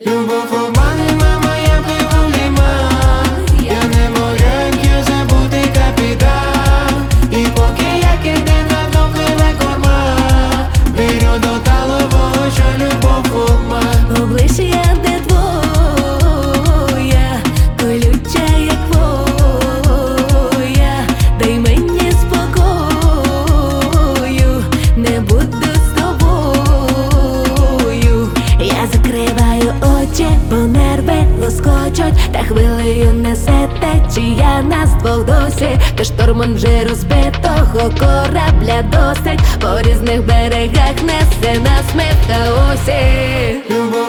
Любов обманема, моя пливуліма. Я не моряк, я забутий капітан. І поки як іде на дно пливе корма, вірю до талого, що любов обман. Обличчя де твоя, колюча як хвоя. Дай мені спокою, не буду з тобою. Я закриваю очі, бо нерви лоскочуть, та хвилею несе течія нас двох досі. Та штормом вже розбитого корабля досить, по різних берегах несе нас ми в хаосі. Любов